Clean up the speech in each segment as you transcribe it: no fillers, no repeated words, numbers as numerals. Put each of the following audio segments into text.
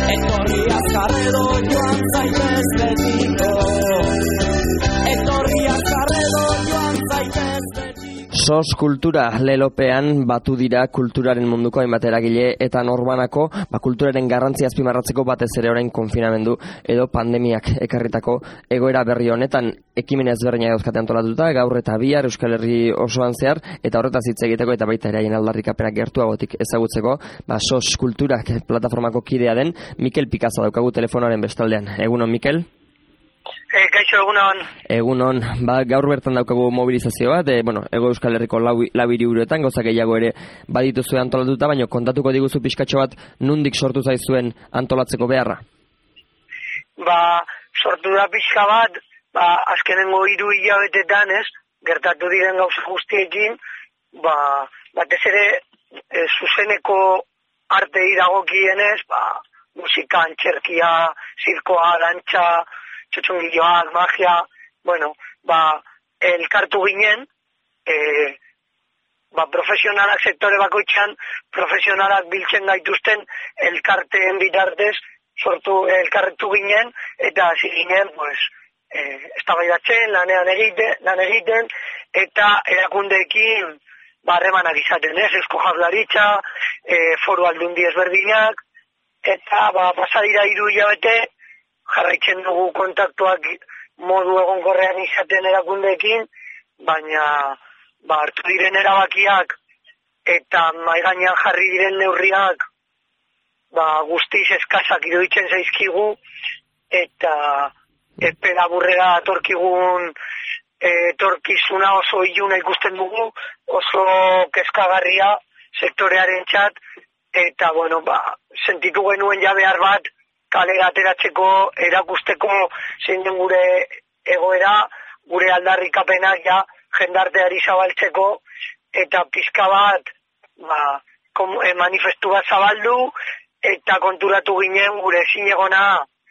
Etorri azkarredo joan zaitez betiko. Etorri azkarredo joan zaitez betiko. SOS kultura lelopean batu dira kulturaren munduko hainbat eragile eta norbanako kulturaren garrantzia azpimarratzeko batez ere orain konfinamendu edo pandemiak ekarritako egoera berri honetan ekimen ezberdinak dauzkate antolatuta gaur eta bihar Euskal Herri osoan zehar eta horretaz hitz egiteko eta baita ere haien aldarrikapenak gertuagotik ezagutzeko SOS kulturak plataformako kidea den Mikel Pikaza daukagu telefonoaren bestaldean. Egunon, Mikel? Kaixo, egunon. Egunon, gaur bertan daukagu mobilizazio bat, Ego Euskal Herriko lau hiriburuetan, gauza gehiago ere badituzue antolatuta, baina kontatuko diguzu pixkatxo bat nundik sortu zaizuen antolatzeko beharra? Sortu da pixka bat, azkenengo 3 hilabetetan, gertatu diren gauza guztiekin, batez ere zuzeneko artei dagokienez, musika, antzerkia, zirkoa, dantza, txotxongiloak, magia, elkartu ginen, profesionalak sektore bakoitzean, profesionalak biltzen gaituzten elkarteen bitartez, elkartu ginen, eta hasi ginen, eztabaidatzen, lan egiten, eta erakundeekin, harremanak izaten, Eusko Jaurlaritza, foru aldundi ezberdinak, eta pasadira 3 hilabete, jarraitzen dugu kontaktuak modu egonkorrean izaten erakundeekin, baina hartu diren erabakiak eta mahai gainean jarri diren neurriak guztiz eskasak iruditzen zaizkigu eta epe laburrera atorkigun etorkizuna oso iluna ikusten dugu, oso kezkagarria sektorearen txat, eta sentitu genuen ja behar bat kalera ateratzeko, erakusteko zein den gure egoera, gure aldarrikapenak jendarteari zabaltzeko, eta pizka bat manifestu bat zabaldu, eta konturatu ginen gure zinegona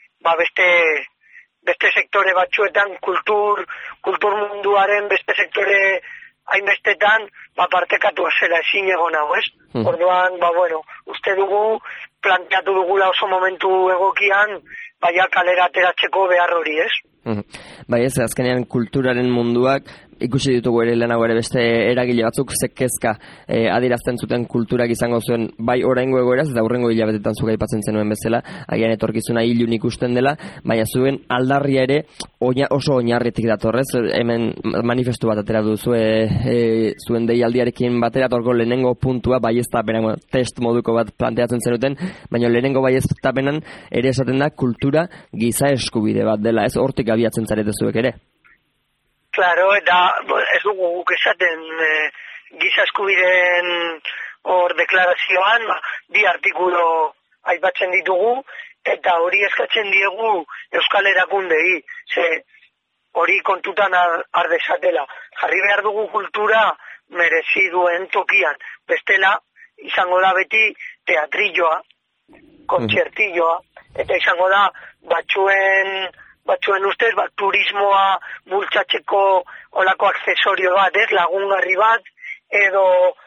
beste sektore batzuetan, kultur munduaren beste sektore hainbestetan, partekatu zela zinegona, Orduan, uste dugu, planteatu dugula oso momentu egokian, kalera ateratzeko behar hori, Azkenean kulturaren munduak ikusi ditugu ere lehenago ere beste eragile batzuk kezka adierazten zuten kulturak izango zuen bai oraingo egoeraz eta aurrengo hilabetetan zuk aipatzen zenuen bezala, agian etorkizuna ilun ikusten dela, baina zuen aldarria ere oso oinarritik datorrez, hemen manifestu bat atera duzue zuen deialdiarekin batera atorko lehenengo puntua baieztapena, test moduko bat planteatzen zenuten, baina lehenengo baieztapenan ere esaten da kultura giza eskubide bat dela, hortik abiatzen zarete zuek ere. Claro, eta ez dugu guk esaten giza eskubideen deklarazioan, 2 artikulu aipatzen ditugu, eta hori eskatzen diegu Euskal Erakundei, hori kontutan ardezatela. Jarri behar dugu kultura merezi duen tokian, bestela izango da beti teatrilloa, kontzertilloa, eta izango da batzuen ustez, turismoa bultzatzeko olako aksesorio bat, lagungarri bat, edo,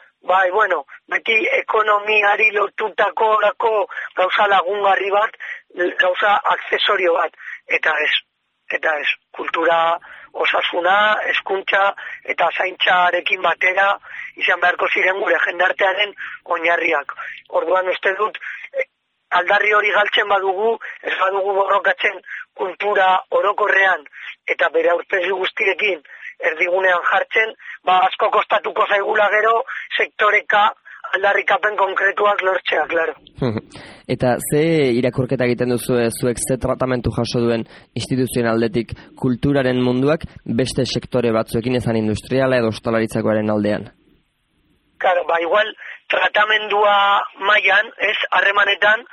beti ekonomiari lotutako olako gauza lagungarri bat, gauza aksesorio bat, eta ez, kultura osasuna, hezkuntza eta zaintzarekin batera izan beharko ziren gure jendartearen oinarriak. Orduan uste dut, aldarri hori galtzen badugu, ez badugu borrokatzen kultura orokorrean eta bere aurpegi guztiekin erdigunean jartzen, asko kostatuko zaigula gero sektoreka aldarrikapen konkretuak lortzea, klaro. Eta ze irakurketa egiten duzu zuek ze tratamentu jaso duen instituzionaldetik kulturaren munduak beste sektore batzuekin ezan industriala edo ostalaritzakoaren aldean? Claro, igual tratamendua mailan, harremanetan,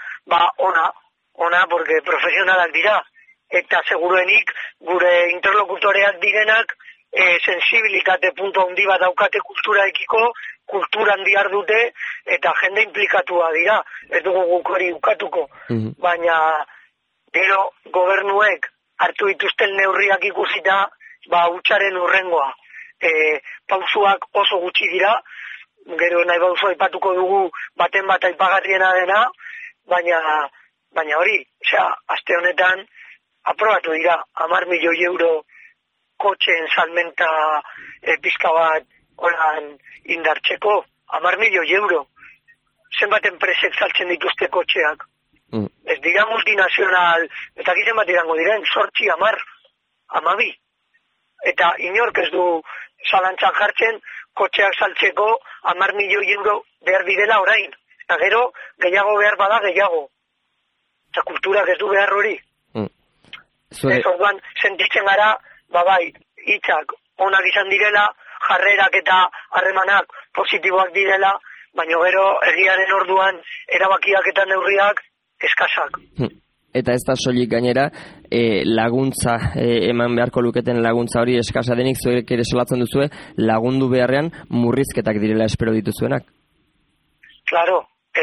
ona, porque profesionalak dira, eta seguruenik gure interlokutoreak direnak sensibilitate puntu handi bat daukate kulturaekiko, kulturan dihar dute, eta jende implikatua dira, ez dugu guk hori ukatuko, baina gero gobernuek hartu dituzten neurriak ikusita, hutsaren urrengoa. Pausuak oso gutxi dira, gero nahi bauzu aipatuko dugu baten bat aipagarriena dena, baina baina hori, aste honetan, aprobatu dira, 10 milioi euro kotxeen salmenta pizka bat holan indartzeko, 10 milioi euro. Zenbat enpresek saltzen dituzte kotxeak. Ez dira multinazional, eta gizien bat irango diren, 8, 10, 12. Eta inork ez du zalantzan jartzen, kotxeak saltzeko 10 milioi euro behar direla orain. Eta gero, gehiago behar bada, gehiago. Eta kulturak ez du behar hori. Ez orduan, sentitzen gara, bai, hitzak onak izan direla, jarrerak eta harremanak positiboak direla, baina gero egiaren orduan erabakiak eta neurriak eskasak. Eta ez da soilik gainera, laguntza, eman beharko luketen laguntza hori eskasa denik, zuek ere solatzen duzue, lagundu beharrean murrizketak direla espero dituzuenak? Claro,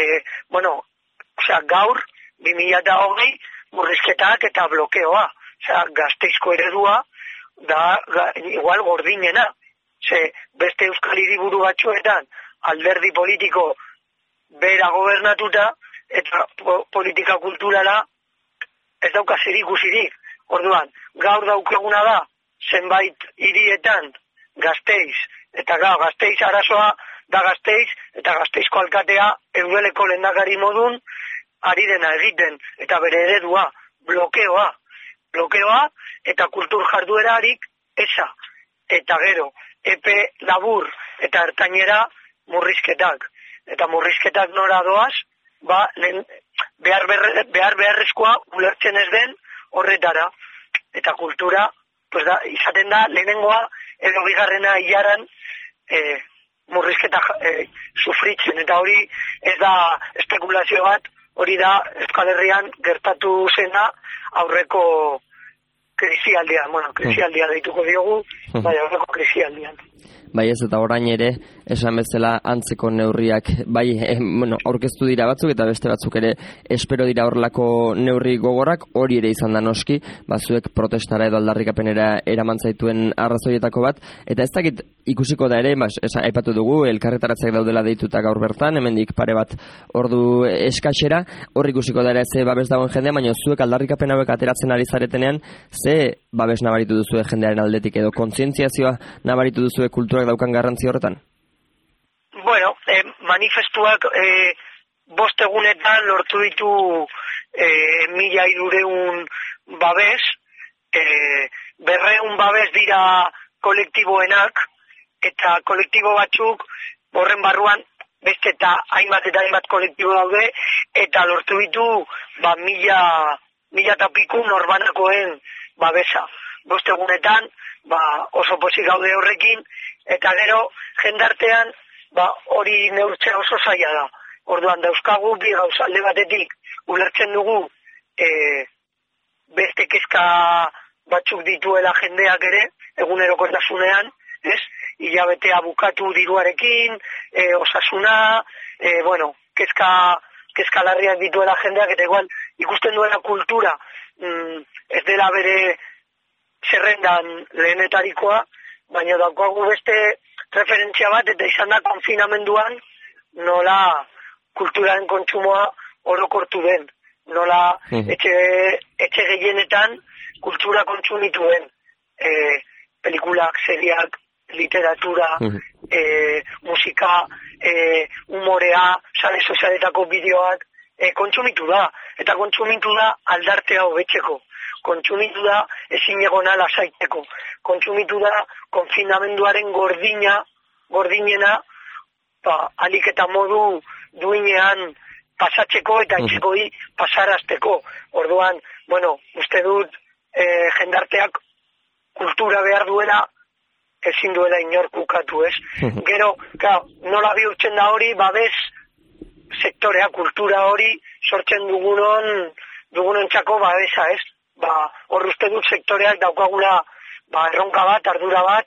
gaur, 2020, murrizketak eta blokeoa. Gazteizko eredua, da igual gordinena. Beste euskal hiriburu batzuetan, alderdi politiko bera gobernatuta, eta politika kulturala ez dauka zerikusirik. Orduan, gaur daukaguna da, zenbait hirietan Gasteiz, eta Gasteiz arazoa da Gasteiz, eta Gasteizko alkatea eudeleko lehendakari modun ari dena egiten, eta bere eredua, blokeoa eta kultur jarduerarik eza. Eta gero, epe labur eta ertainera murrizketak. Eta murrizketak nora doaz, beharrezkoa ulertzen ez den horretara. Eta kultura, izaten da, lehenengoa, edo bigarrena hilaran murrizketak sufritzen. Eta hori ez da espekulazio bat, hori da Euskal Herrian gertatu zena aurreko krisialdian. Krisialdia deituko diogu, aurreko krisialdian. Bai ez, eta orain ere, esan bezala antzeko neurriak, aurkeztu dira batzuk, eta beste batzuk ere espero dira horrelako neurri gogorrak, hori ere izan da noski, zuek protestara edo aldarrikapenera eraman zaituen arrazoietako bat, eta ez dakit ikusiko da ere, aipatu dugu, elkarretaratzeak daudela deituta gaur bertan, hemendik pare bat ordu eskaxera, hor ikusiko da ere ze babes dagoen jendea, baina zuek aldarrikapen hauek ateratzen ari zaretenean, ze babes nabaritu duzue jendearen aldetik, edo kontzientziazioa nabaritu duzue kulturak daukan garrantzi horretan? Manifestuak 5 egunetan lortu ditu 1.300 babes, 200 babes dira kolektiboenak, eta kolektibo batzuk horren barruan beste eta hainbat kolektibo daude, eta lortu ditu 1.000 eta piku norbanakoen babesa. 5 egunetan oso pozik gaude horrekin, eta gero jendartean hori neurtzea oso zaila da. Orduan dauzkagu bi gauza, alde batetik ulertzen dugu beste kezka batzuk dituela jendeak ere, egunerokotasunean, hilabetea bukatu diruarekin, osasuna, kezka larriak dituela jendeak, eta igual ikusten duela kultura ez dela bere zerrendan lehenetarikoa, baina daukagu beste referentzia bat, eta izan da konfinamenduan nola kulturaren kontsumoa orokortu den, nola etxe gehienetan kultura kontsumitu den, pelikulak, seriak, literatura, musika, humorea, sare sozialetako bideoak, kontsumitu da, eta kontsumitu da aldartea hobetzeko, kontsumitu da ezinegona lasaiteko, kontsumitu da konfinamenduaren gordinena, alik eta modu duinean pasatzeko eta etxekoi pasarazteko. Orduan, uste dut jendarteak kultura behar duela, ezin duela inork ukatu, ez? Gero, nola bihurtzen da hori, babes sektorea, kultura hori sortzen dugunontzako babesa, ez? Hor uste dut sektoreak daukagula erronka bat, ardura bat,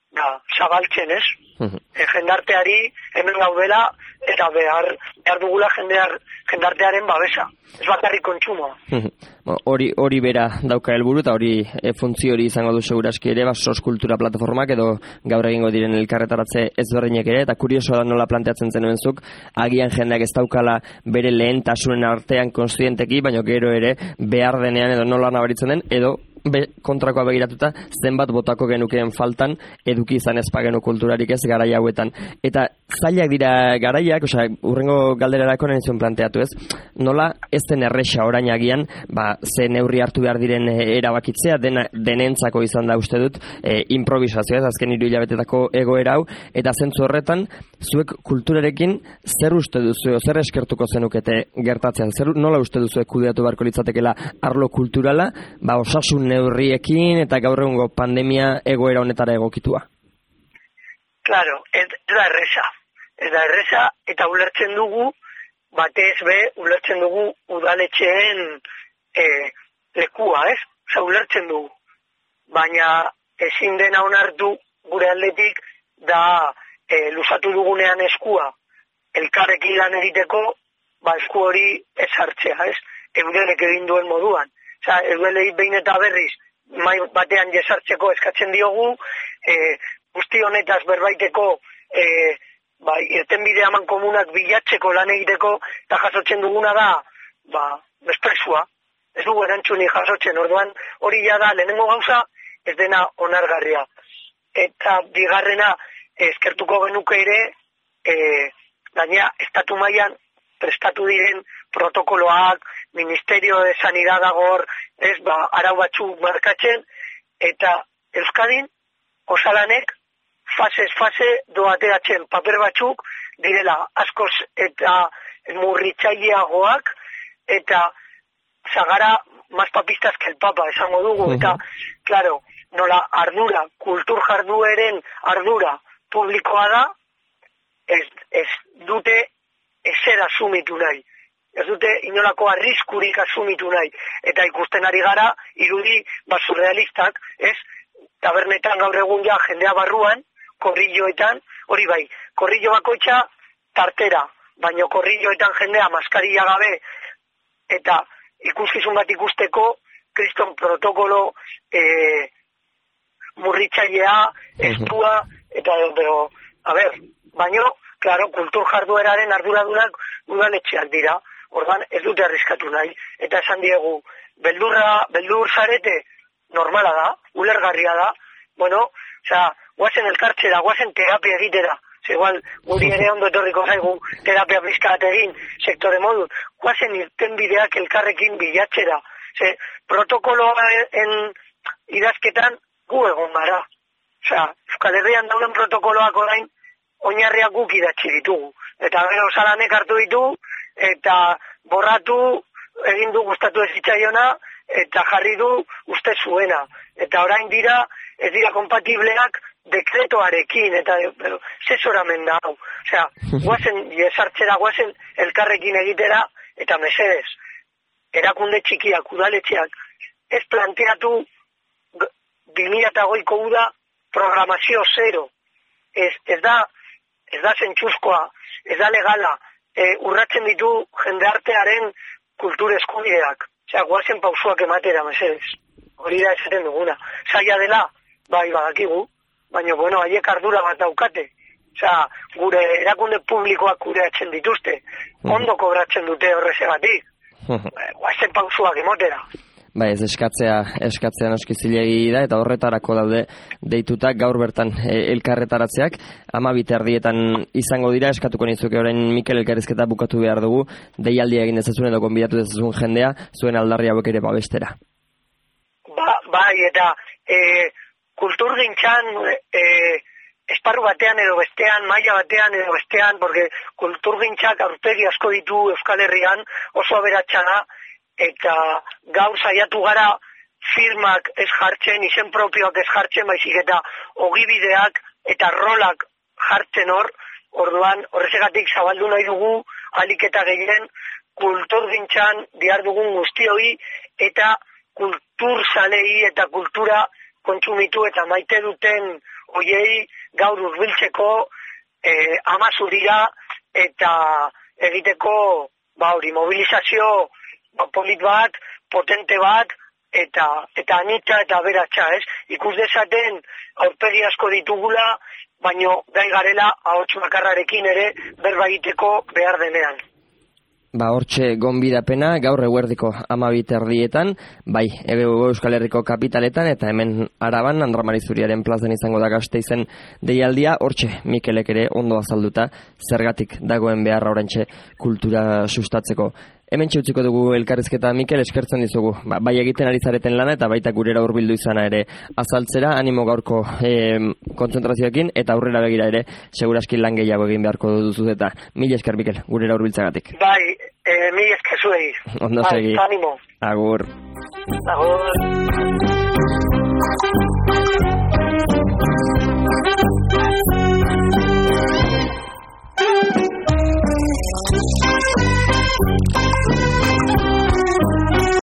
zabaltzen, ez? Jendarteari hemen gaudela eta behar dugula jendartearen babesa. Ez bakarrik kontsumoa. Hori bera dauka helburu eta hori funtzio hori izango du seguraski ere, SOS Kultura plataformak edo gaur egingo diren elkarretaratze ezberdinek ere, eta kurioso da nola planteatzen zenuen zuk, agian jendeak ez daukala bere lehentasunen artean kontzienteki, baina gero ere behar denean edo nola nabaritzen den, edo kontrakoa begiratuta zenbat botako genukeen faltan eduki izan ezpagenu kulturarik ez garai hauetan. Eta zailak dira garaiak, urrengo galderarako nahi zuen planteatu ez, nola ez den erresa orain agian, ze neurri hartu behar diren erabakitzea, denentzako izan da uste dut, improvisazioa, azken 3 hilabetetako egoera hau, eta zentzu horretan, zuek kulturarekin zer uste duzu, zer eskertuko zenukete gertatzean, nola uste duzu kudeatu beharko litzatekela arlo kulturala, osasun neurriekin eta gaur egungo pandemia egoera honetara egokitua? Claro, ez da erresa eta ulertzen dugu, batez ulertzen dugu udaletxeen lekua, ez? Ulertzen dugu. Baina ezin dena onartu gure aldetik da luzatu dugunean eskua elkarrekin lan egiteko, esku hori ez hartzea, ez? Eudelek egin duen moduan. Eudelei behin eta berriz mai batean jesartzeko eskatzen diogu, guzti honetaz berbaiteko irtenbide eman komunak bilatzeko lan egiteko, eta jasotzen duguna da mespresua. Ez dugu erantzunik jasotzen, orduan hori da lehenengo gauza ez dena onargarria. Eta bigarrena eskertuko genuke ere, gaina estatu mailan prestatu diren protokoloak, Ministerio de Sanidad agor, arau batzuk markatzen, eta Euskadin osalanek fasez fase doateatzen paper batzuk direla askoz eta murritzaileagoak, eta zagara más papistas que el papa, esango dugu, eta, claro, nola ardura, kultur jardueren ardura publikoa da, ez dute ezer asumitu nahi. Ez dute inolako arriskurik asumitu nahi. Eta ikusten ari gara, irudi surrealistak, ez? Tabernetan gaur egun jendea barruan, korrilloetan, hori bai, korrillo bakoitza tartera, baina korrilloetan jendea maskarilla gabe, eta ikuskizun bat ikusteko, kriston protokolo murritzailea, estua, eta baina, claro, kultur jardueraren arduradunak udaletxeak dira. Ordan ez dute arriskatu nahi. Eta esan diegu, beldur zarete normala da, ulergarria da. Guazen elkartzera, guazen terapia egitera. Igual, guri ere ondo etorriko zaigu terapia pizkat egin sektore modu. Guazen irtenbideak elkarrekin bilatzera. Protokoloen idazketan gu egon gara. Euskal Herrian dauden protokoloak orain oinarriak guk idatzi ditugu. Eta gero osalanek hartu ditugu, eta borratu egin du gustatu ez zitzaiona, eta jarri du uste zuena. Eta orain ez dira kompatibleak dekretoarekin, eta zesoramen da hau. Guazen jesartzera, guazen elkarrekin egitera, eta mesedez, erakunde txikiak, udaletxeak, ez planteatu 2008ko uda programazio zero. Ez da zentzuzkoa, ez da legala, urratzen ditu jendeartearen kultur eskubideak. Guazen pausuak ematera, mesedez. Hori da esaten duguna. Zaila dela, badakigu, baina, haiek ardura bat daukate. Gure erakunde publikoak kudeatzen dituzte. Ondo kobratzen dute horrezegatik. Guazen pausuak ematera. Ez eskatzea noski zilegi da, eta horretarako daude deitutak gaur bertan elkarretaratzeak, 12:00 izango dira. Eskatuko nizuke orain Mikel elkarrizketa bukatu behar dugu, deialdia egin dezazun edo konbidatu dezazun jendea, zuen aldarri hauek ere babestera. Eta kulturgintzan esparru batean edo bestean, maila batean edo bestean, porque kulturgintzak aurpegi asko ditu Euskal Herrian, oso aberatsa da, eta gaur saiatu gara firmak ez jartzen, izen propioak ez jartzen, baizik eta ogibideak eta rolak jartzen orduan horrezegatik zabaldu nahi dugu, ahalik eta gehien kulturgintzan dihar dugun guztioi eta kulturzalei eta kultura kontsumitu eta maite duten hoiei gaur hurbiltzeko amazu dira eta egiteko mobilizazio polit bat, potente bat, eta anitza eta aberatsa, ez? Ikus dezaten aurpegi asko ditugula, baino gai garela ahots bakarrarekin ere berba egiteko behar denean. Hortxe gonbidapena gaur eguerdiko 12:00 bai, Euskal Herriko kapitaletan eta hemen Araban Andra Marizuriaren plazan izango da Gasteizen deialdia. Hortxe Mikelek ere ondo azalduta zergatik dagoen beharra oraintxe kultura sustatzeko. Hemen txutziko dugu elkarrizketa, Mikel, eskertzen dizugu. Bai egiten ari zareten lana eta baita gurera hurbildu izana ere azaltzera, animo gaurko kontzentrazioekin eta aurrera begira ere, seguraski lan gehiago egin beharko duzu eta mila esker, Mikel, gurera hurbiltzagatik. Bai, mila esker zuei. Ondo segi. Animo. Agur. Agur.